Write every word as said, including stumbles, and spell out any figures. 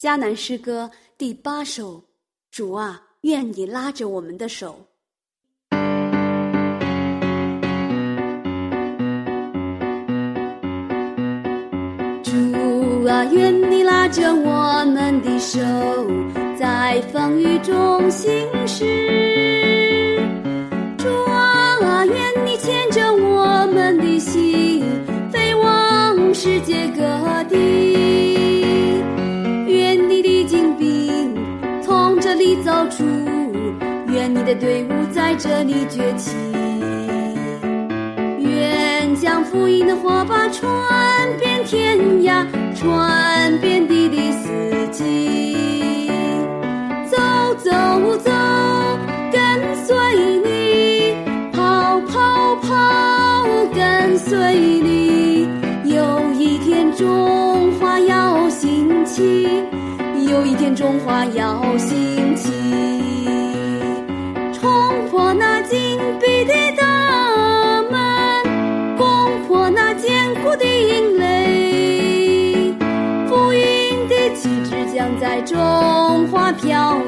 迦南诗歌第八首，主啊，愿你拉着我们的手。主啊，愿你拉着我们的手，在风雨中行驶。主啊，愿你牵着我们的心，飞往世界各地。愿你的精兵从这里走出，愿你的队伍在这里崛起。愿将福音的火把传遍天涯，传遍地的四季。走走走，跟随你，跑跑跑，跟随你。有一天中华要兴起，有一天中华要兴起。冲破那紧闭的大门，攻破那坚固的营垒，福音的旗帜将在中华飘